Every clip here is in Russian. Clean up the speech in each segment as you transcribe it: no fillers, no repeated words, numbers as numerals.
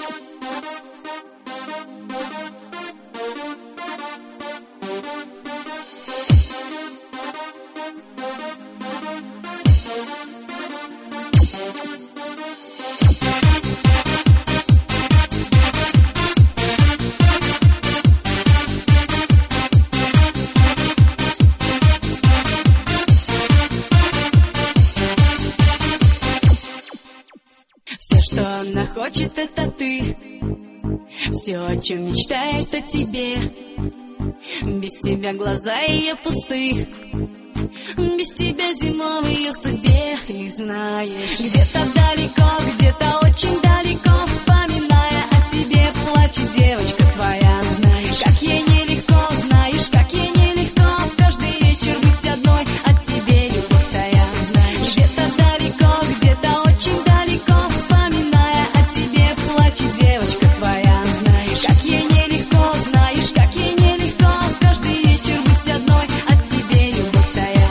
Все, что она хочет, это ты. Все, о чем мечтает, о тебе. Без тебя глаза ее пусты. Без тебя зима в ее судьбе. Ты знаешь, где-то далеко, где-то очень далеко, вспоминая о тебе, плачет девочка твоя. Знаешь, как ей нелегко, знаешь, как ей нелегко каждый вечер быть одной, от тебе любовь твоя. Знаешь, где-то далеко, где-то очень далеко, вспоминая о тебе, плачет девочка твоя. Знаешь, как ей нелегко, знаешь, как ей нелегко каждый вечер быть одной, от тебе любовь твоя.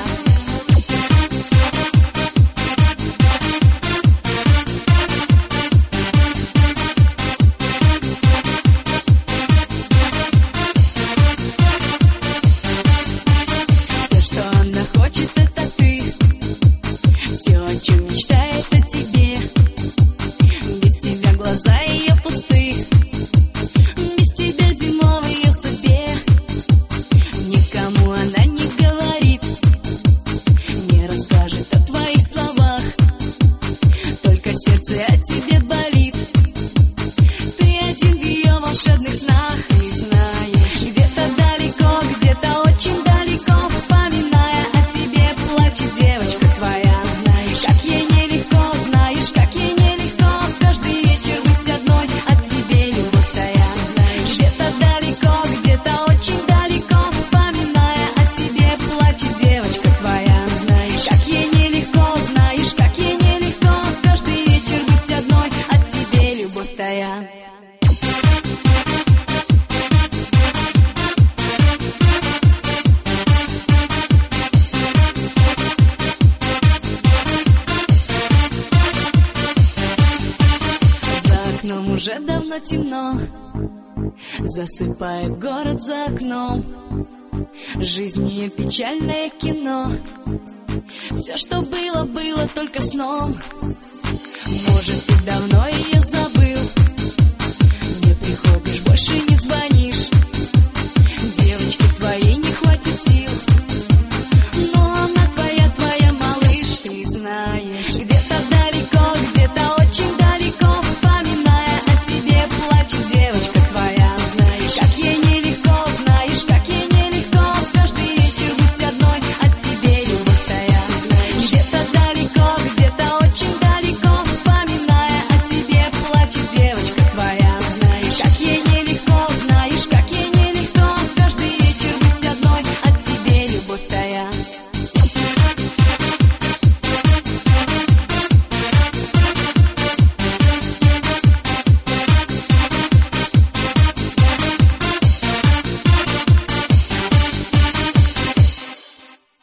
Все, что она хочет, это ты. Все, о чем мечтает, о тебе. Без тебя глаза ее пусты. Без тебя зима в ее судьбе. Никому она не говорит, не расскажет о твоих словах. Только сердце о тебе болит. Ты один в ее волшебных снах. Ты знаешь, где-то далеко, где-то очень далеко, вспоминая о тебе, плачет девочка твоя. Знаешь, как ей нелегко, знаешь, как ей нелегко каждый вечер быть одной, от тебе любовь твоя. Знаешь, где-то далеко, где-то очень далеко, вспоминая о тебе, плачет девочка твоя. Знаешь, как ей нелегко, знаешь, как ей нелегко каждый вечер быть одной, от тебе любовь твоя. За окном уже давно темно, засыпает город за окном. Жизнь ее печальное кино. Все, что было, было только сном. Может, ты давно ее